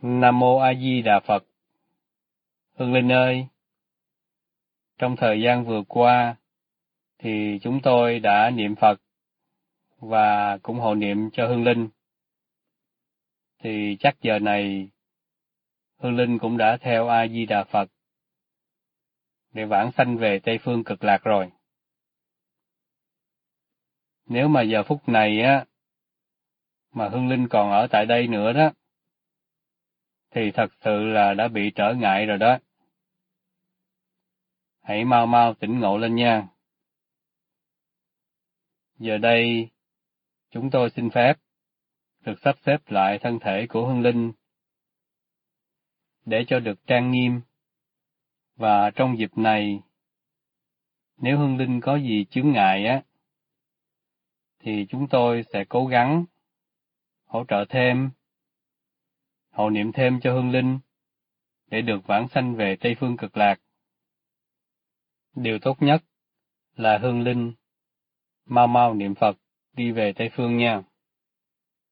Nam Mô A Di Đà Phật. Hương Linh ơi, trong thời gian vừa qua thì chúng tôi đã niệm Phật và cũng hộ niệm cho Hương Linh. Thì chắc giờ này Hương Linh cũng đã theo A Di Đà Phật để vãng sanh về Tây Phương Cực Lạc rồi. Nếu mà giờ phút này á mà Hương Linh còn ở tại đây nữa đó thì thật sự là đã bị trở ngại rồi đó. Hãy mau mau tỉnh ngộ lên nha. Giờ đây chúng tôi xin phép được sắp xếp lại thân thể của Hương Linh để cho được trang nghiêm. Và trong dịp này, nếu Hương Linh có gì chướng ngại á, thì chúng tôi sẽ cố gắng hỗ trợ thêm, hộ niệm thêm cho Hương Linh để được vãng sanh về Tây Phương Cực Lạc. Điều tốt nhất là Hương Linh mau mau niệm Phật đi về Tây Phương nha.